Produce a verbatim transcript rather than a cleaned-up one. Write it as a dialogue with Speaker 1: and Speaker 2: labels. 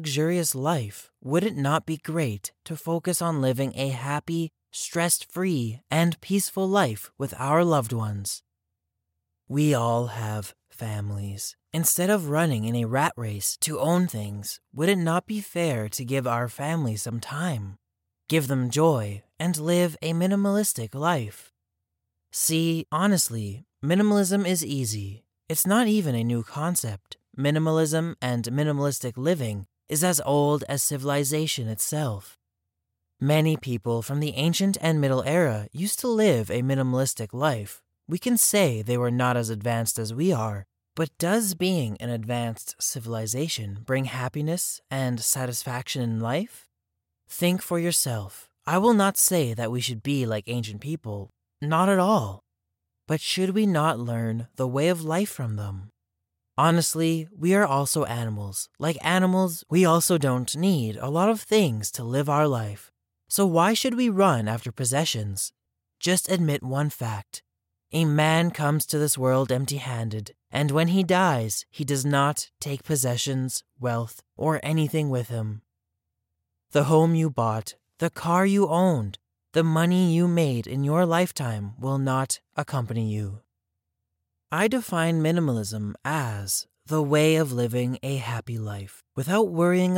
Speaker 1: luxurious life, would it not be great to focus on living a happy, stress-free, and peaceful life with our loved ones? We all have families. Instead of running in a rat race to own things, would it not be fair to give our families some time, give them joy, and live a minimalistic life? See, honestly, minimalism is easy. It's not even a new concept. Minimalism and minimalistic living is as old as civilization itself. Many people from the ancient and middle era used to live a minimalistic life. We can say they were not as advanced as we are, but does being an advanced civilization bring happiness and satisfaction in life? Think for yourself. I will not say that we should be like ancient people, not at all. But should we not learn the way of life from them? Honestly, we are also animals. Like animals, we also don't need a lot of things to live our life. So why should we run after possessions? Just admit one fact. A man comes to this world empty-handed, and when he dies, he does not take possessions, wealth, or anything with him. The home you bought, the car you owned, the money you made in your lifetime will not accompany you. I define minimalism as the way of living a happy life without worrying